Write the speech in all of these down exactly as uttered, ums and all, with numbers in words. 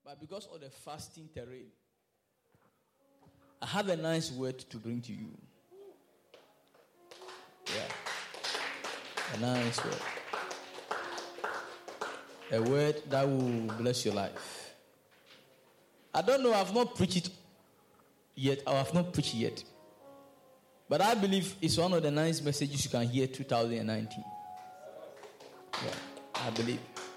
But because of the fasting terrain, I have a nice word to bring to you. Yeah. A nice word. A word that will bless your life. I don't know, I've not preached it yet. I have not preached yet. But I believe it's one of the nice messages you can hear two thousand nineteen. Yeah, I believe.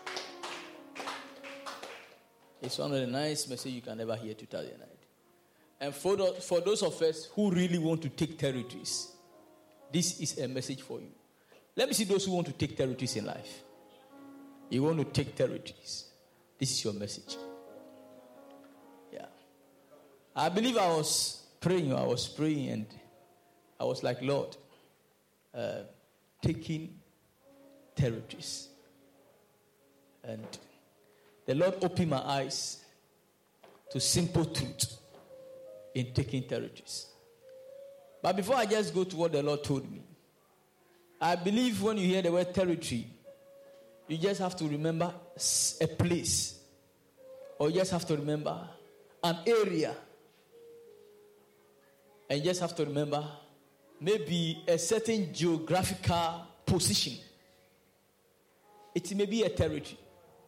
It's one of the nice messages you can ever hear two thousand nineteen. And for, the, for those of us who really want to take territories, this is a message for you. Let me see those who want to take territories in life. You want to take territories. This is your message. Yeah. I believe I was praying, I was praying and I was like, Lord, uh, taking territories. And the Lord opened my eyes to simple truth in taking territories. But before I just go to what the Lord told me, I believe when you hear the word territory, you just have to remember a place, or you just have to remember an area, and you just have to remember maybe a certain geographical position. It may be a territory.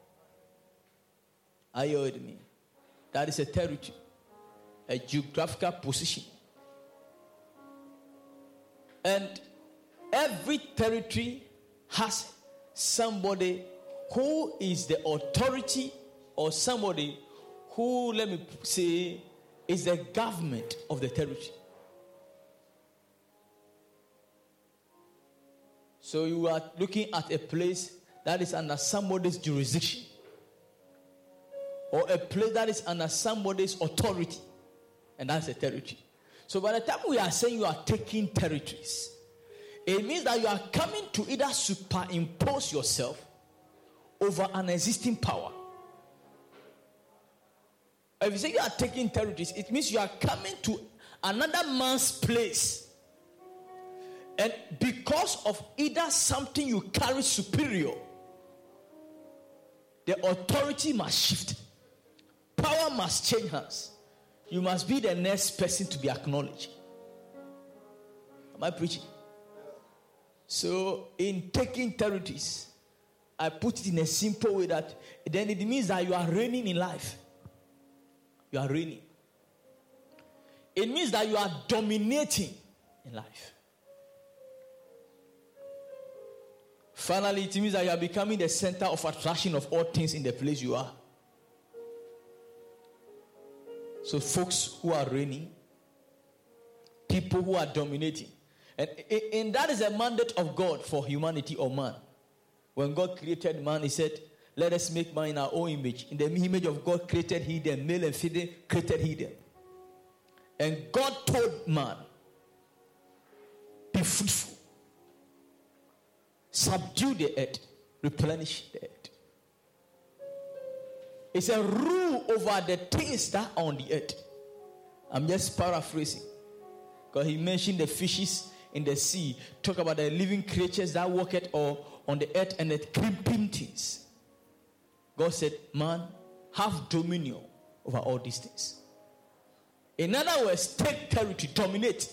Are you with me? That is a territory, a geographical position. And every territory has somebody who is the authority, or somebody who, let me say, is the government of the territory. So you are looking at a place that is under somebody's jurisdiction, or a place that is under somebody's authority, and that's a territory. So by the time we are saying you are taking territories, it means that you are coming to either superimpose yourself over an existing power. If you say you are taking territories, it means you are coming to another man's place. And because of either something you carry superior, the authority must shift. Power must change hands. You must be the next person to be acknowledged. Am I preaching? So, in taking territories, I put it in a simple way that then it means that you are reigning in life. You are reigning. It means that you are dominating in life. Finally, it means that you are becoming the center of attraction of all things in the place you are. So, folks who are reigning, people who are dominating. And, and that is a mandate of God for humanity or man. When God created man, he said, let us make man in our own image. In the image of God created he them, male and female created he them. And God told man, be fruitful, subdue the earth, replenish the earth. It's a rule over the things that are on the earth. I'm just paraphrasing, because he mentioned the fishes in the sea, talk about the living creatures that walk it or on the earth and the creeping things. God said, man, have dominion over all these things. In other words, take territory, dominate.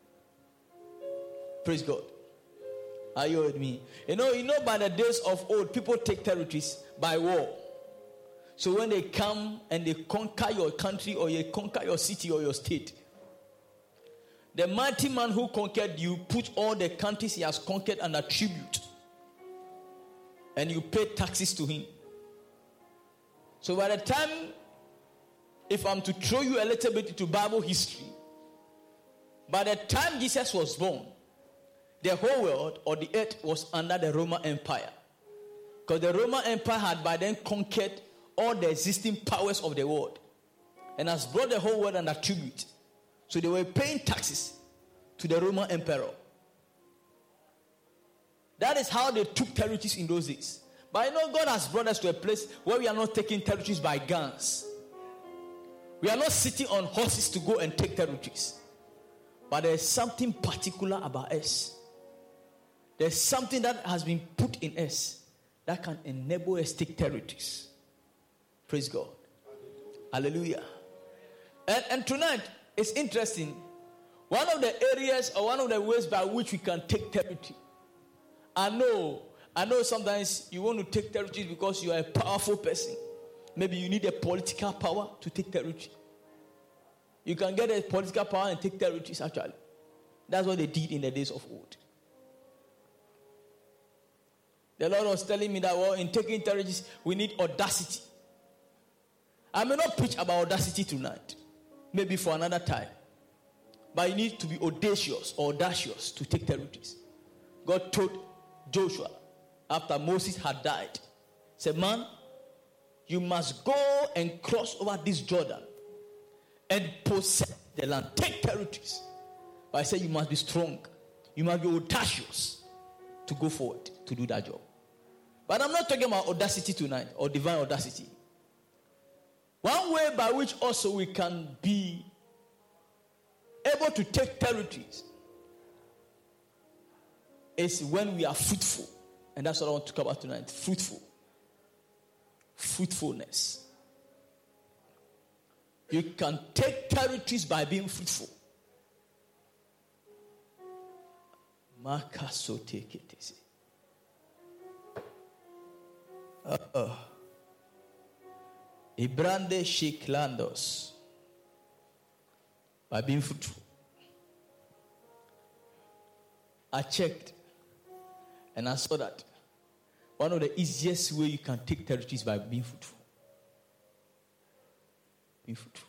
Praise God. Are you with me? You know, you know, by the days of old, people take territories by war. So when they come and they conquer your country, or you conquer your city or your state, the mighty man who conquered you put all the countries he has conquered under tribute, and you pay taxes to him. So by the time, if I'm to throw you a little bit into Bible history, by the time Jesus was born, the whole world or the earth was under the Roman Empire, because the Roman Empire had by then conquered all the existing powers of the world and has brought the whole world under tribute. So they were paying taxes to the Roman emperor. That is how they took territories in those days. But I know God has brought us to a place where we are not taking territories by guns. We are not sitting on horses to go and take territories. But there is something particular about us. There's something that has been put in us that can enable us to take territories. Praise God. Hallelujah. And, and tonight, it's interesting. One of the areas or one of the ways by which we can take territory. I know, I know sometimes you want to take territory because you are a powerful person. Maybe you need a political power to take territory. You can get a political power and take territories actually. That's what they did in the days of old. The Lord was telling me that, well, in taking territories, we need audacity. I may not preach about audacity tonight. Maybe for another time. But you need to be audacious or audacious to take territories. God told Joshua after Moses had died, said, man, you must go and cross over this Jordan and possess the land. Take territories. But I said you must be strong. You must be audacious to go forward to do that job. But I'm not talking about audacity tonight or divine audacity. One way by which also we can be able to take territories is when we are fruitful. And that's what I want to talk about tonight. Fruitful. Fruitfulness. You can take territories by being fruitful. Uh-oh. Ibrande Shiklandos. By being fruitful. I checked and I saw that one of the easiest way you can take territories by being fruitful. Being fruitful.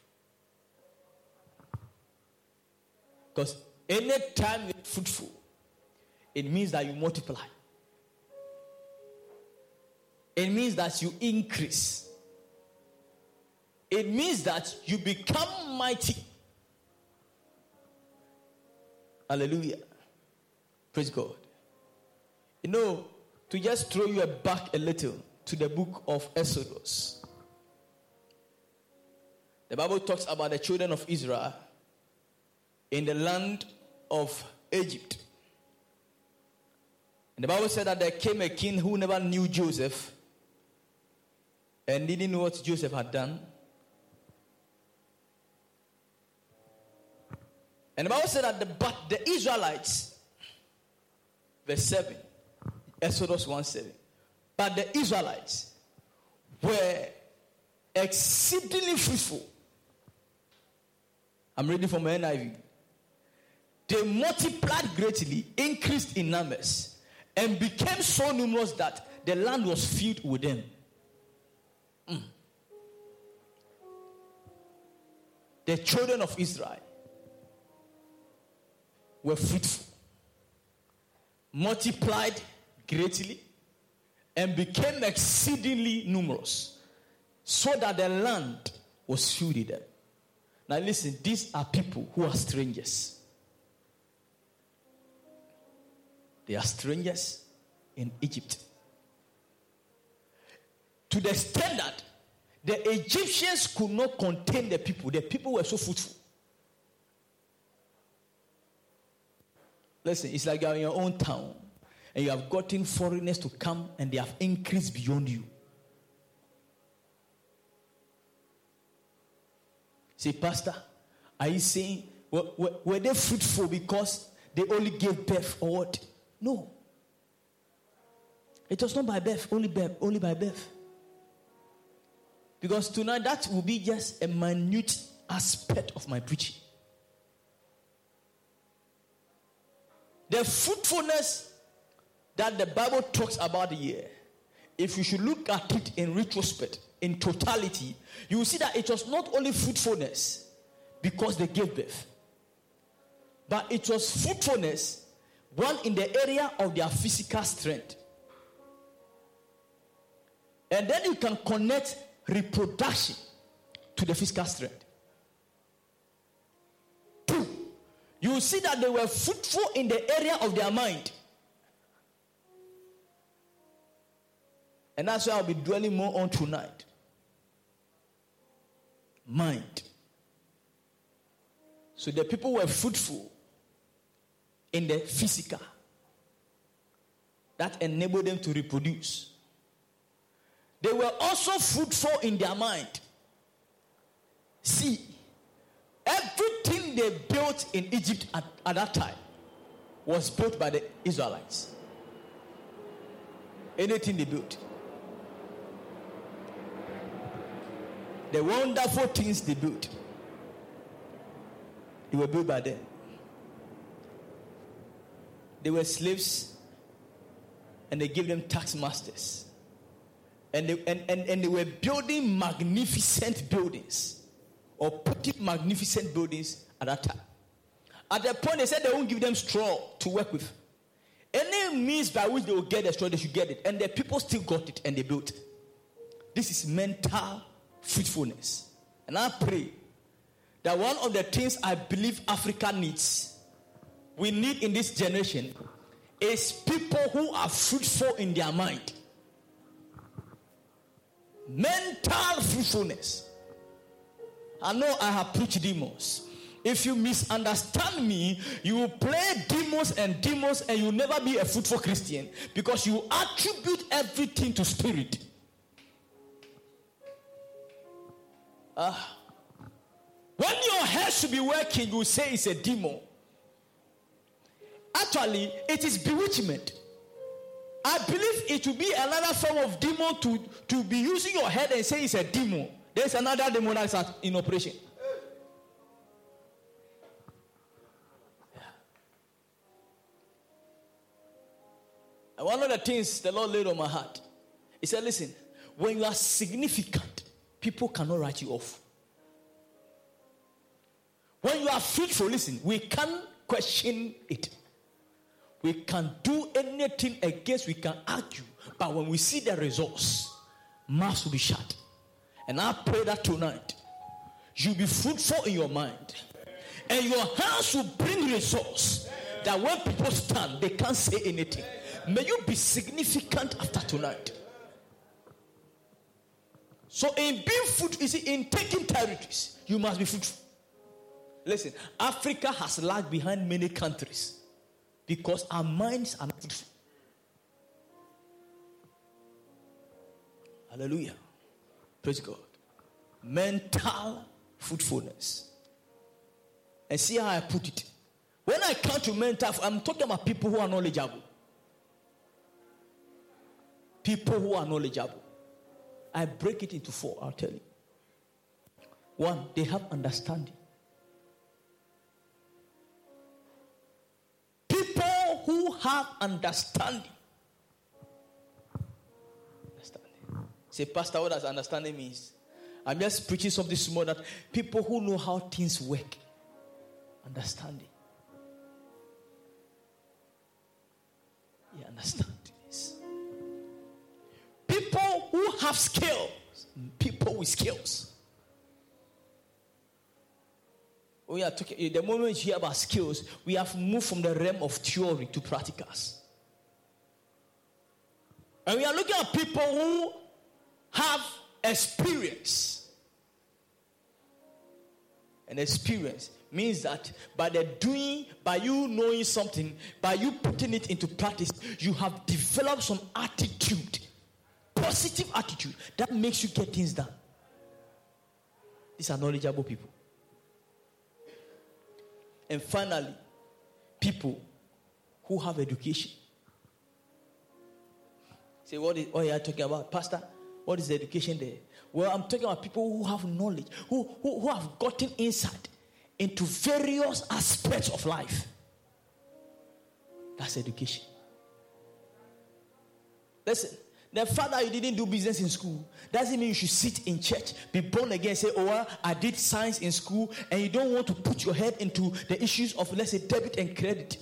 Because any time you're fruitful, it means that you multiply. It means that you increase. It means that you become mighty. Hallelujah. Praise God. You know, to just throw you back a little to the book of Exodus. The Bible talks about the children of Israel in the land of Egypt. And the Bible said that there came a king who never knew Joseph and didn't know what Joseph had done. And the Bible said that the, but the Israelites, verse seven, Exodus one seven, but the Israelites were exceedingly fruitful. I'm reading from N I V. They multiplied greatly, increased in numbers, and became so numerous that the land was filled with them. Mm. The children of Israel were fruitful, multiplied greatly, and became exceedingly numerous, so that the land was filled with them. Now listen, these are people who are strangers. They are strangers in Egypt. To the extent that the Egyptians could not contain the people. The people were so fruitful. Listen, it's like you are in your own town and you have gotten foreigners to come and they have increased beyond you. Say, Pastor, are you saying, were, were, were they fruitful because they only gave birth or what? No. It was not by birth, only birth, only by birth. Because tonight that will be just a minute aspect of my preaching. The fruitfulness that the Bible talks about here, if you should look at it in retrospect, in totality, you will see that it was not only fruitfulness because they gave birth, but it was fruitfulness, one, in the area of their physical strength. And then you can connect reproduction to the physical strength. Two, you will see that they were fruitful in the area of their mind. And that's why I'll be dwelling more on tonight. Mind. So the people were fruitful in the physical. That enabled them to reproduce. They were also fruitful in their mind. See, everything they built in Egypt at, at that time was built by the Israelites. Anything they built. The wonderful things they built, they were built by them. They were slaves, and they gave them tax masters. And they, and, and, and they were building magnificent buildings, or putting magnificent buildings at that time. At the point, they said they won't give them straw to work with. Any means by which they will get the straw, they should get it. And the people still got it, and they built. This is mental fruitfulness. And I pray that one of the things I believe Africa needs, we need in this generation, is people who are fruitful in their mind. Mental fruitfulness. I know I have preached demons. If you misunderstand me, you will play demons and demons and you will never be a fruitful Christian, because you attribute everything to spirit. Uh, when your head should be working, you say it's a demon. Actually, it is bewitchment. I believe it will be another form of demon to, to be using your head and say it's a demon. There's another demon that's in operation. Yeah. And one of the things the Lord laid on my heart, He said, listen, when you are significant, people cannot write you off. When you are fruitful, listen, we can't question it. We can do anything against, we can argue. But when we see the results, mouths will be shut. And I pray that tonight, you'll be fruitful in your mind. And your hands will bring results. That when people stand, they can't say anything. May you be significant after tonight. So in being fruitful, you see, in taking territories, you must be fruitful. Listen, Africa has lagged behind many countries because our minds are not fruitful. Hallelujah. Praise God. Mental fruitfulness. And see how I put it. When I come to mental, I'm talking about people who are knowledgeable. People who are knowledgeable. I break it into four, I'll tell you. One, they have understanding. People who have understanding. Understanding. Say, Pastor, what does understanding means? I'm just preaching something small, that people who know how things work. Understanding. You understand this? People who have skills. People with skills. We are talking, the moment you hear about skills, we have moved from the realm of theory to practicals. And we are looking at people who have experience. And experience means that by the doing, by you knowing something, by you putting it into practice, you have developed some attitude, positive attitude that makes you get things done. These are knowledgeable people. And finally, people who have education. Say, what is what are you talking about? Pastor, what is the education there? Well, I'm talking about people who have knowledge, who, who, who have gotten insight into various aspects of life. That's education. Listen, the fact that you didn't do business in school doesn't mean you should sit in church, be born again, say, oh, well, I did science in school, and you don't want to put your head into the issues of, let's say, debit and credit.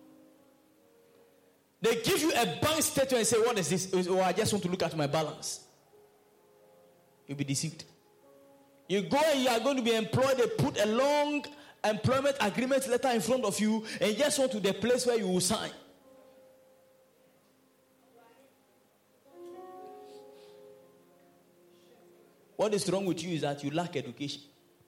They give you a bank statement and say, what is this? Oh, I just want to look at my balance. You'll be deceived. You go and you are going to be employed, they put a long employment agreement letter in front of you, and you just want to the place where you will sign. What is wrong with you is that you lack education.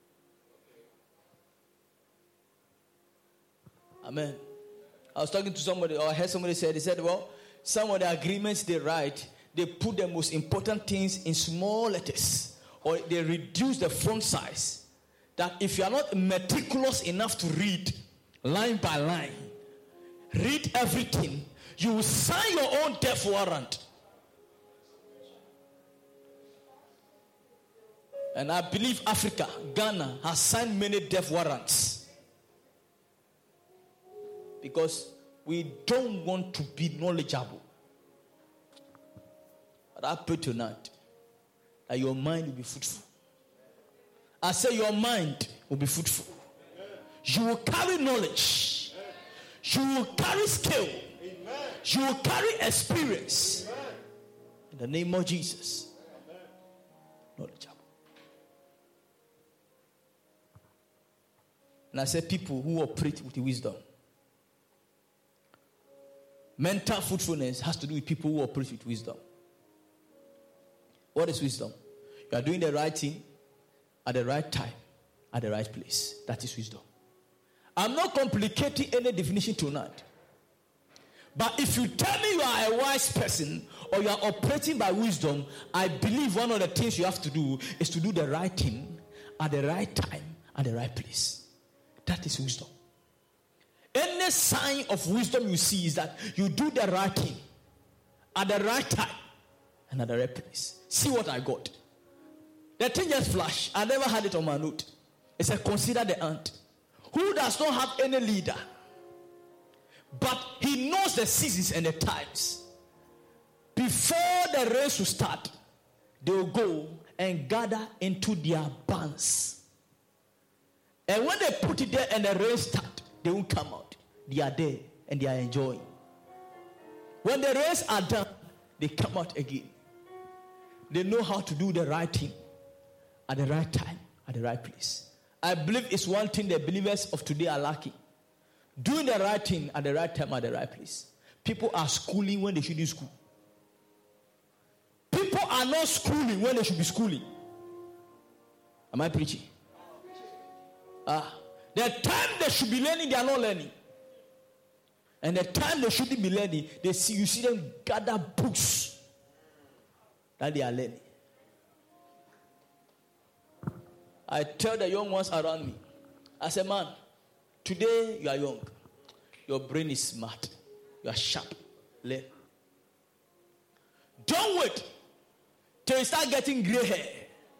Amen. I was talking to somebody, or I heard somebody say, they said, well, some of the agreements they write, they put the most important things in small letters, or they reduce the font size. that if you are not meticulous enough to read line by line, read everything, you will sign your own death warrant. And I believe Africa, Ghana, has signed many death warrants. Because we don't want to be knowledgeable. But I pray tonight that your mind will be fruitful. I say your mind will be fruitful. You will carry knowledge. You will carry skill. You will carry experience. In the name of Jesus. Knowledgeable. And I say people who operate with wisdom. Mental fruitfulness has to do with people who operate with wisdom. What is wisdom? You are doing the right thing at the right time, at the right place. That is wisdom. I'm not complicating any definition tonight. But if you tell me you are a wise person or you are operating by wisdom, I believe one of the things you have to do is to do the right thing at the right time, at the right place. That is wisdom. Any sign of wisdom you see is that you do the right thing at the right time and at the right place. See what I got. The thing just flashed. I never had it on my note. It said, consider the ant, who does not have any leader, but he knows the seasons and the times. Before the race will start, they will go and gather into their barns. And when they put it there and the race starts, they won't come out. They are there and they are enjoying. When the race are done, they come out again. They know how to do the right thing at the right time, at the right place. I believe it's one thing the believers of today are lacking. Doing the right thing at the right time, at the right place. People are schooling when they should be school. People are not schooling when they should be schooling. Am I preaching? Ah, the time they should be learning, they are not learning. And the time they shouldn't be learning, they see you see them gather books that they are learning. I tell the young ones around me, I say, man, today you are young. Your brain is smart. You are sharp. Learn. Don't wait till you start getting gray hair.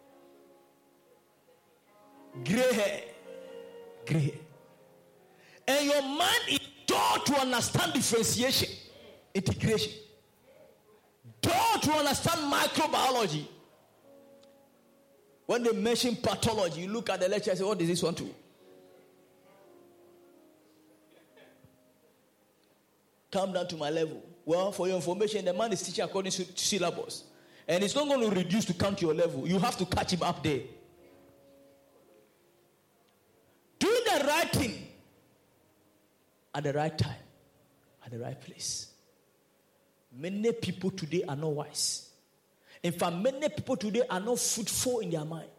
Gray hair. Gray hair. And your mind is taught to understand differentiation, integration. Taught to understand microbiology. When they mention pathology, you look at the lecture and say, what does this one do? Come down to my level. Well, for your information, the man is teaching according to syllabus. And it's not going to reduce to come to your level. You have to catch him up there. Do the right thing at the right time, at the right place. Many people today are not wise. In fact, many people today are not fruitful in their mind.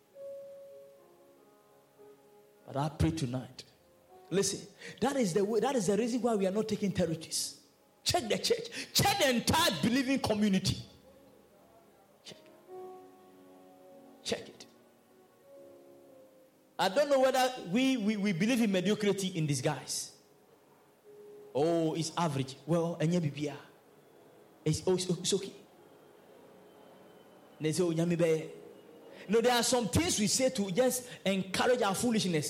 But I pray tonight. Listen, that is the way, that is the reason why we are not taking territories. Check the church. Check the entire believing community. Check. Check it. I don't know whether we, we, we believe in mediocrity in disguise. Oh, it's average. Well, it's, oh, it's okay. No, there are some things we say to just encourage our foolishness.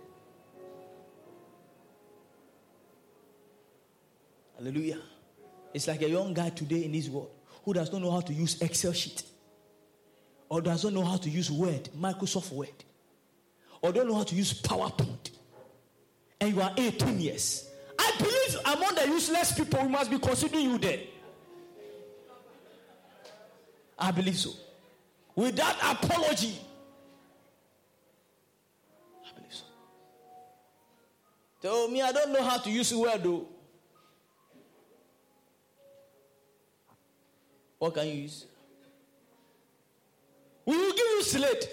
Hallelujah. It's like a young guy today in this world who does not know how to use Excel sheet, or does not know how to use Word, Microsoft Word, or don't know how to use PowerPoint. And you are eighteen years. I believe among the useless people, we must be considering you there. I believe so. Without apology. I believe so. Tell me, I don't know how to use the word though. What can you use? We will give you slate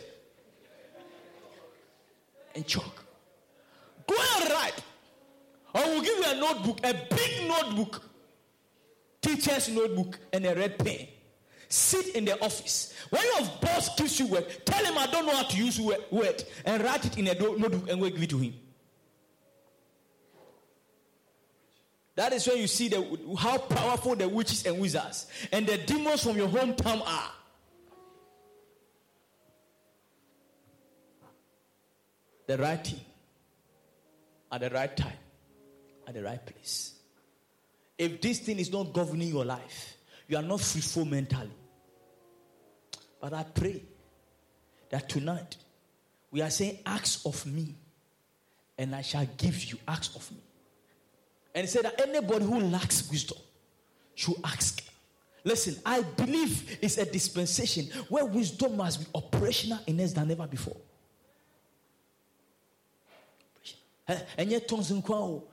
and chalk. Go and write. Or we'll give you a notebook, a big notebook, teacher's notebook, and a red pen. Sit in the office. When your boss gives you work, tell him I don't know how to use word and write it in a notebook and give it to him. That is when you see the, how powerful the witches and wizards and the demons from your hometown are. The right thing, at the right time, at the right place. If this thing is not governing your life, you are not fruitful mentally. But I pray that tonight we are saying, ask of me, and I shall give you. Ask of me. And he said that anybody who lacks wisdom should ask. Listen, I believe it's a dispensation where wisdom must be operational in us than ever before. And yet, tongues in kwao.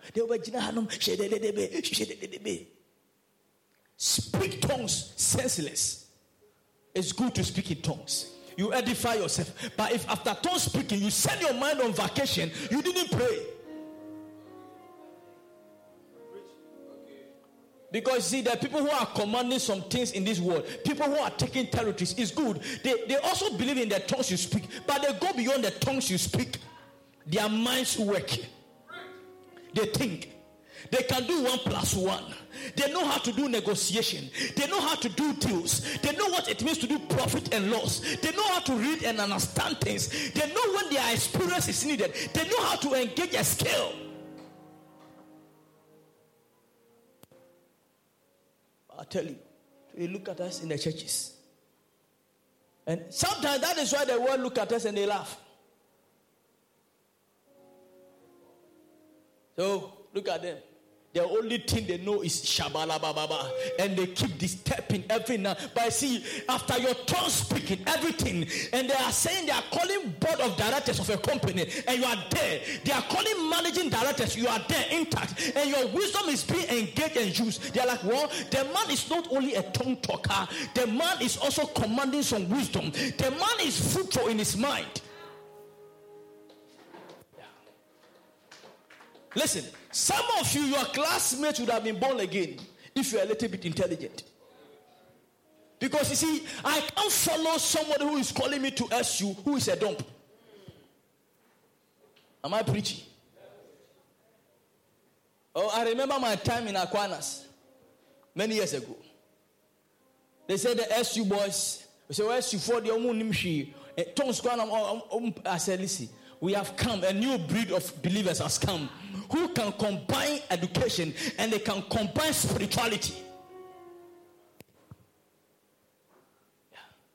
Speak tongues senseless. It's good to speak in tongues. You edify yourself. But if after tongue speaking, you send your mind on vacation, you didn't pray. Because see, there are people who are commanding some things in this world. People who are taking territories. It's good. They, they also believe in the tongues you speak. But they go beyond the tongues you speak. Their minds work. They think. They can do one plus one. They know how to do negotiation. They know how to do deals. They know what it means to do profit and loss. They know how to read and understand things. They know when their experience is needed. They know how to engage a skill. I'll tell you, you look at us in the churches. And sometimes that is why the world look at us and they laugh. So, look at them. The only thing they know is shabalababa. And they keep disturbing every now. But see, after your tongue speaking everything, and they are saying they are calling board of directors of a company, and you are there. They are calling managing directors, you are there intact. And your wisdom is being engaged and used. They are like, well, the man is not only a tongue talker, the man is also commanding some wisdom. The man is fruitful in his mind. Listen, some of you, your classmates would have been born again if you're a little bit intelligent. Because you see, I can't follow somebody who is calling me to S U who is a dump. Am I preaching? Oh, I remember my time in Aquinas many years ago. They said the S U boys, they said, S U for the Omunimshi, I said, listen, we have come, a new breed of believers has come who can combine education and they can combine spirituality. Yeah.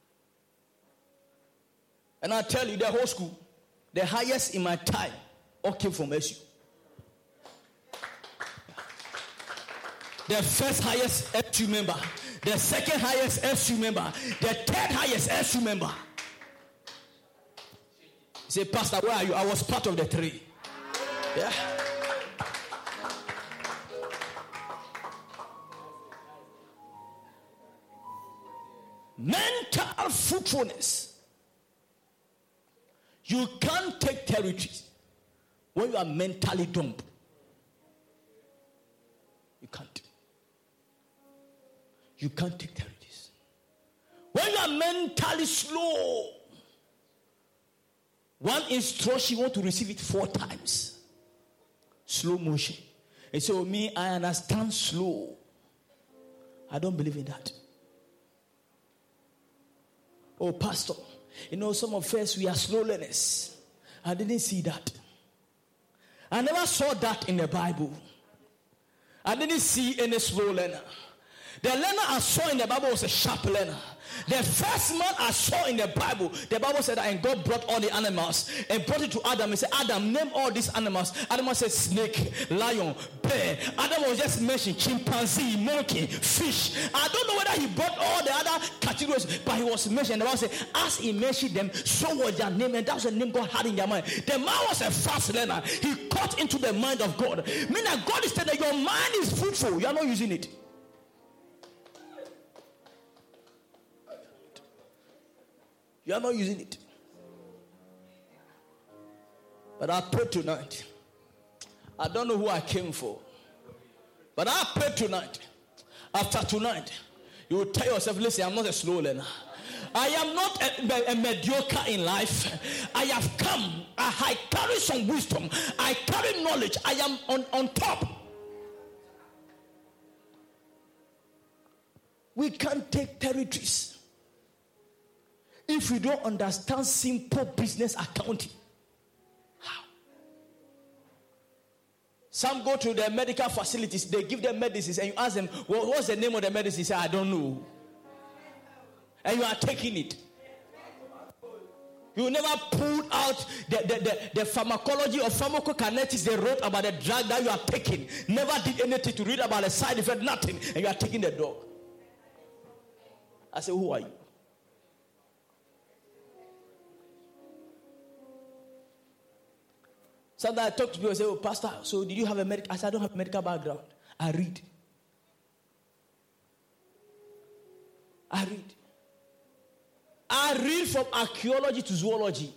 And I tell you, the whole school, the highest in my time, all came from S U. The first highest S U member, the second highest S U member, the third highest S U member. Say, Pastor, where are you? I was part of the three. Yeah. Mental fruitfulness. You can't take territories when you are mentally dumb. You can't. You can't take territories. When you are mentally slow, one instruction, you want to receive it four times. Slow motion. And so me, I understand slow. I don't believe in that. Oh, pastor, you know, some of us, we are slow learners. I didn't see that. I never saw that in the Bible. I didn't see any slow learner. The learner I saw in the Bible was a sharp learner. The first man I saw in the Bible, the Bible said that and God brought all the animals and brought it to Adam. He said, Adam, name all these animals. Adam said snake, lion, bear. Adam was just mentioning chimpanzee, monkey, fish. I don't know whether he brought all the other categories, but he was mentioning. The Bible said, as he mentioned them, so was their name, and that was the name God had in their mind. The man was a fast learner. He caught into the mind of God. Meaning God is telling that your mind is fruitful. You are not using it. You are not using it. But I pray tonight. I don't know who I came for. But I pray tonight. After tonight, You will tell yourself, listen, I'm not a slow learner. I am not a, a, a mediocre in life. I have come. I, I carry some wisdom. I carry knowledge. I am on, on top. We can't take territories if we don't understand simple business accounting. How? Some go to the medical facilities. They give them medicines and you ask them, well, what's the name of the medicine? They say, I don't know. And you are taking it. You never pulled out the, the, the, the pharmacology or pharmacokinetics they wrote about the drug that you are taking. Never did anything to read about the side effect, nothing. And you are taking the drug. I say, who are you? Sometimes I talk to people and say, oh, Pastor, so did you have a medical? I said, I don't have a medical background. I read. I read. I read from archaeology to zoology.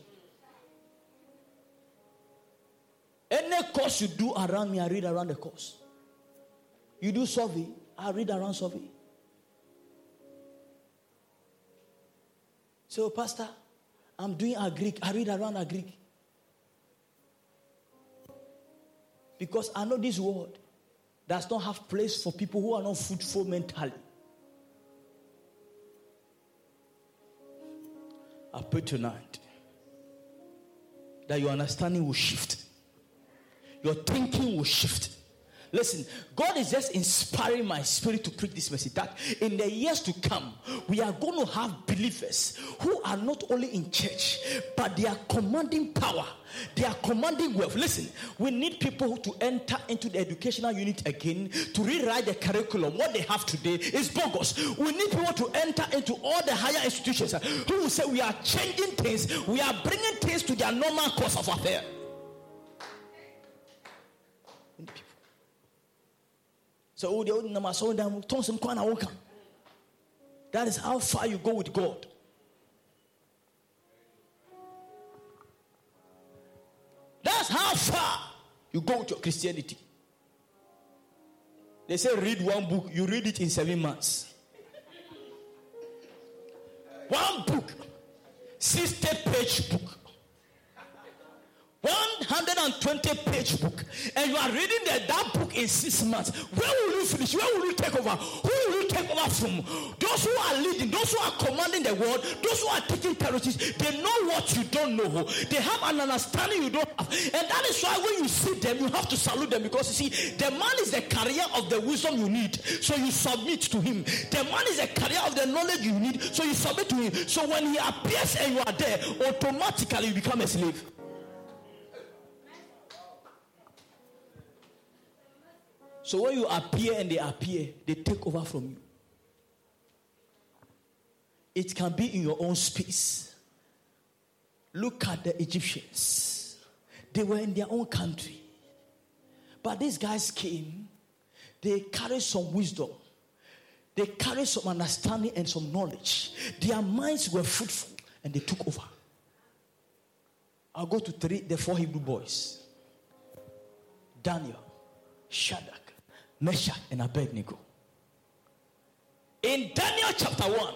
Any course you do around me, I read around the course. You do survey, I read around survey. So, Pastor, I'm doing agric. I read around agric. Because I know this world does not have place for people who are not fruitful mentally. I pray tonight that your understanding will shift. Your thinking will shift. Listen, God is just inspiring my spirit to preach this message that in the years to come, we are going to have believers who are not only in church, but they are commanding power. They are commanding wealth. Listen, we need people to enter into the educational unit again to rewrite the curriculum. What they have today is bogus. We need people to enter into all the higher institutions who will say we are changing things. We are bringing things to their normal course of affair. So that is how far you go with God. That's how far you go with your Christianity. They say read one book, you read it in seven months. One book, sixty page book. one hundred twenty page book, and you are reading the, that book in six months. Where will you finish? Where will you take over? Who will you take over from? Those who are leading, those who are commanding the world, those who are taking territories, they know what you don't know. They have an understanding you don't have. And that is why when you see them, you have to salute them, because you see, the man is the carrier of the wisdom you need, so you submit to him. The man is the carrier of the knowledge you need, so you submit to him. So when he appears and you are there, automatically you become a slave. So when you appear and they appear, they take over from you. It can be in your own space. Look at the Egyptians. They were in their own country. But these guys came. They carried some wisdom. They carried some understanding and some knowledge. Their minds were fruitful and they took over. I'll go to three, the four Hebrew boys. Daniel, Shadrach, Meshach, and Abednego. In Daniel chapter one,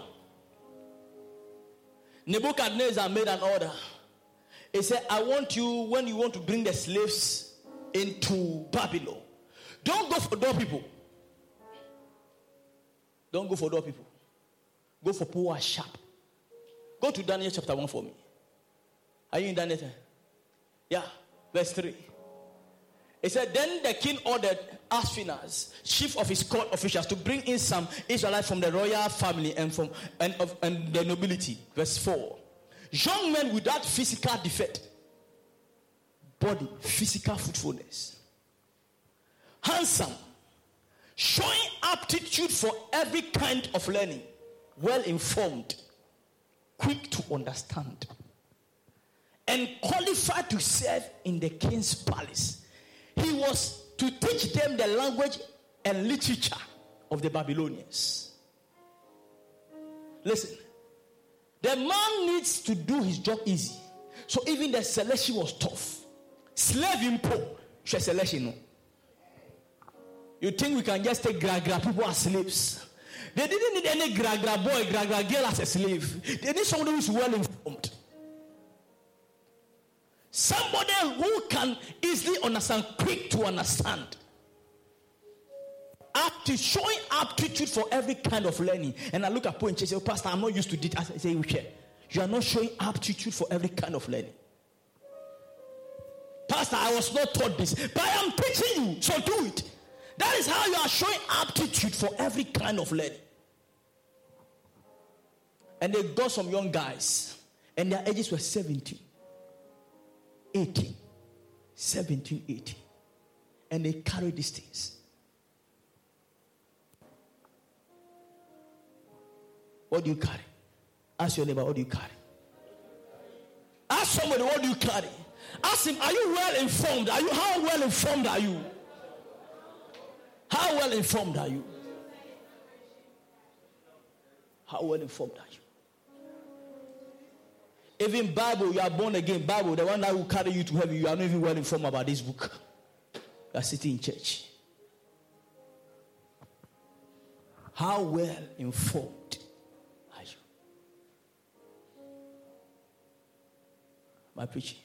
Nebuchadnezzar made an order. He said, I want you, when you want to bring the slaves into Babylon, don't go for door people. Don't go for door people. Go for people who are sharp. Go to Daniel chapter one for me. Are you in Daniel? Yeah, verse three. He said, then the king ordered Ashpenaz, chief of his court officials, to bring in some Israelites from the royal family and from and, of, and the nobility. Verse four. Young men without physical defect, body, physical fruitfulness, handsome, showing aptitude for every kind of learning, well informed, quick to understand, and qualified to serve in the king's palace. He was to teach them the language and literature of the Babylonians. Listen, the man needs to do his job easy. So even the selection was tough. Slave impo, selection. You think we can just take gra gra people as slaves? They didn't need any gra gra boy, gra gra girl as a slave. They need somebody who's well informed. Somebody who can easily understand, quick to understand. Apti- showing aptitude for every kind of learning. And I look at Paul and say, oh, Pastor, I'm not used to this. I say, you are not showing aptitude for every kind of learning. Pastor, I was not taught this, but I am teaching you, so do it. That is how you are showing aptitude for every kind of learning. And they got some young guys, and their ages were seventeen, eighteen, seventeen, eighteen. And they carried these things. What do you carry? Ask your neighbor, what do you carry? Ask somebody, what do you carry? Ask him, are you well informed? Are you, how well informed are you? How well informed are you? How well informed are you? Even Bible, you are born again. Bible, the one that will carry you to heaven, you are not even well informed about this book. You are sitting in church. How well informed are you? My preaching.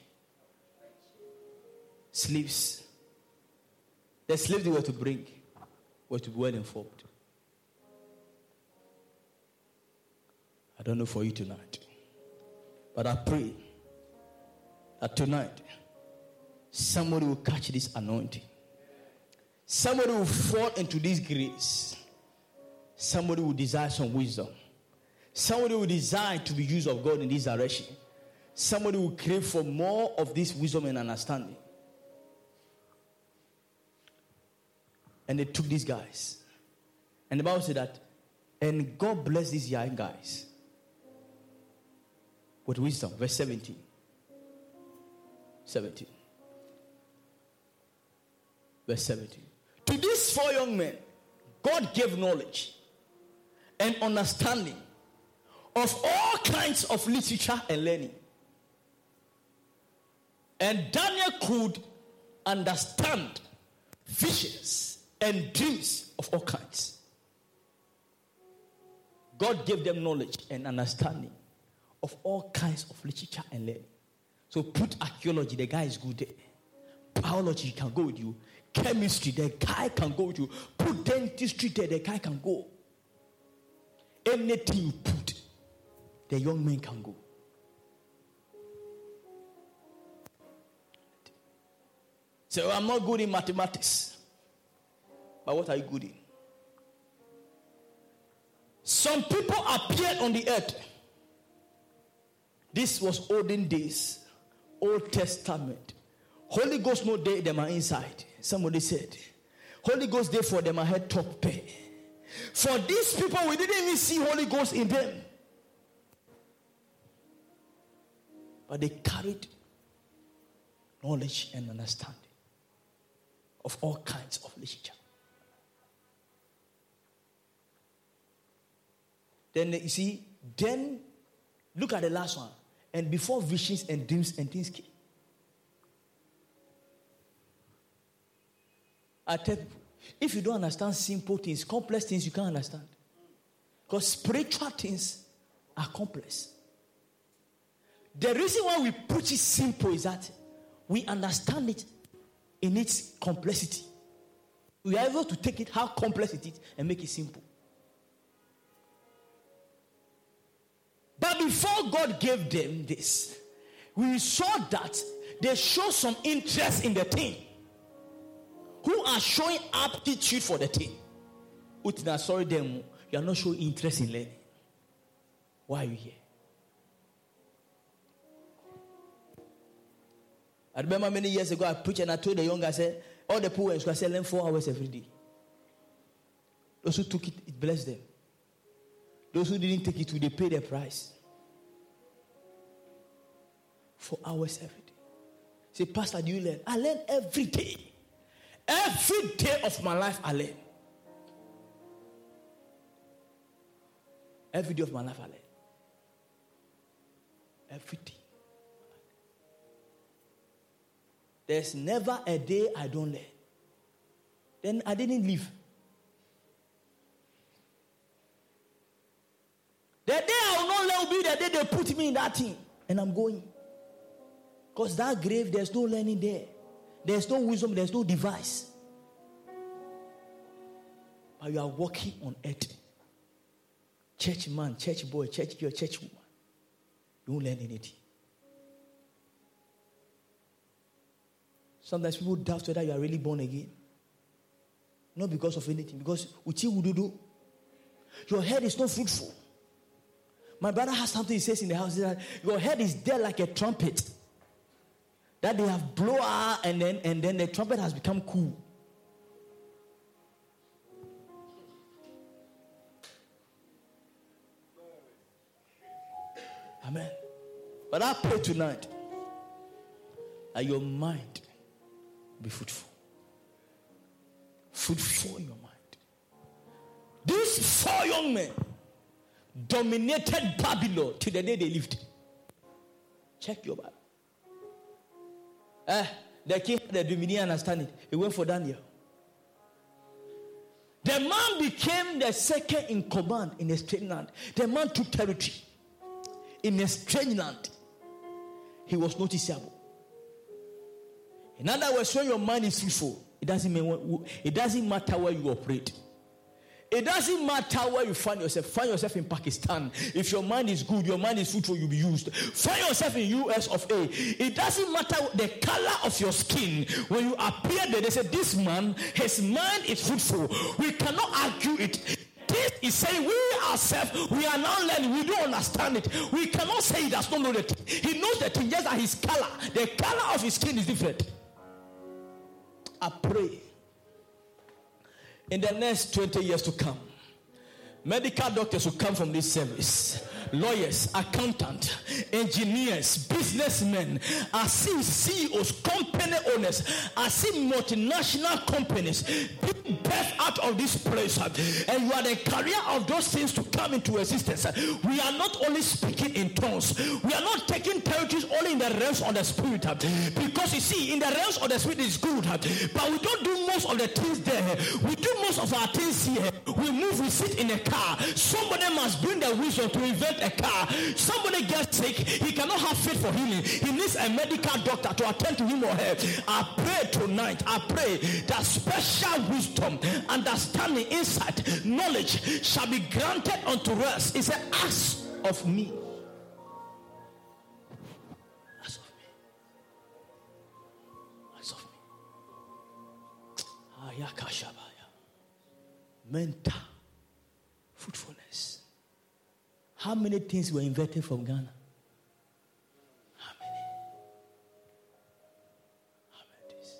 Slaves. The slaves they were to bring were to be well informed. I don't know for you tonight, but I pray that tonight somebody will catch this anointing. Somebody will fall into this grace. Somebody will desire some wisdom. Somebody will desire to be used of God in this direction. Somebody will crave for more of this wisdom and understanding. And they took these guys. And the Bible said that, and God blessed these young guys with wisdom. Verse seventeen. seventeen. Verse seventeen. To these four young men, God gave knowledge and understanding of all kinds of literature and learning. And Daniel could understand visions and dreams of all kinds. God gave them knowledge and understanding of all kinds of literature and learning. So put archaeology, the guy is good there. Biology can go with you. Chemistry, the guy can go with you. Put dentistry there, the guy can go. Anything you put, the young man can go. So I'm not good in mathematics. But what are you good in? Some people appeared on the earth. This was olden days, Old Testament. Holy Ghost no day, them are inside. Somebody said, Holy Ghost day for them are head top pay. For these people, we didn't even see Holy Ghost in them. But they carried knowledge and understanding of all kinds of literature. Then you see, then look at the last one. And before visions and dreams and things came. I tell people, if you don't understand simple things, complex things you can't understand. Because spiritual things are complex. The reason why we put it simple is that we understand it in its complexity. We are able to take it how complex it is and make it simple. But before God gave them this, we saw that they show some interest in the thing. Who are showing aptitude for the thing. Utina, sorry them, you are not showing interest in learning. Why are you here? I remember many years ago I preached and I told the young guy, I said, all the poor in school, I said, learn four hours every day. Those who took it, it blessed them. Those who didn't take it, they pay the price. Four hours every day. Say, Pastor, do you learn? I learn every day. Every day of my life, I learn. Every day of my life, I learn. Every day. There's never a day I don't learn. Then I didn't live. me in that thing, and I'm going. Because that grave, there's no learning there. There's no wisdom, there's no device. But you are walking on earth. Church man, church boy, church girl, church woman. You won't learn anything. Sometimes people doubt whether you are really born again. Not because of anything, because uchi wududu. Your head is not fruitful. My brother has something he says in the house that your head is there like a trumpet. That they have blown out and then and then the trumpet has become cool. Amen. But I pray tonight that your mind be fruitful. Fruitful in your mind. These four young men dominated Babylon till the day they lived. Check your Bible. Eh, the king had the dominion, understand it. He went for Daniel. The man became the second in command in a strange land. The man took territory in a strange land. He was noticeable. In other words, when your mind is fruitful, it doesn't mean it doesn't matter where you operate. It doesn't matter where you find yourself. Find yourself in Pakistan. If your mind is good, your mind is fruitful, you'll be used. Find yourself in U S of A. It doesn't matter the color of your skin. When you appear there, they say, this man, his mind is fruitful. We cannot argue it. This is saying we ourselves, we are now learning. We don't understand it. We cannot say he does not know the thing. He knows the thing, just that his color, the color of his skin is different. I pray in the next twenty years to come, medical doctors will come from this service. Lawyers, accountants, engineers, businessmen. I see C E Os, company owners. I see multinational companies being birthed out of this place. And you are the carrier of those things to come into existence. We are not only speaking in tongues. We are not taking territories only in the realms of the spirit. Because you see, in the realms of the spirit is good. But we don't do most of the things there. We do most of our things here. We move, we sit in a car. Somebody must bring the wisdom to invent a car. Somebody gets sick, he cannot have faith for healing. He needs a medical doctor to attend to him or her. I pray tonight, I pray that special wisdom, understanding, insight, knowledge shall be granted unto us. It's an ask of me. Ask of me. Ask of me. Ayakashabaya. Mental fruitfulness. How many things were invented from Ghana? How many? How many things?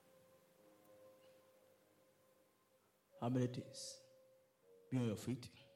How many things? How many things? Be on your feet.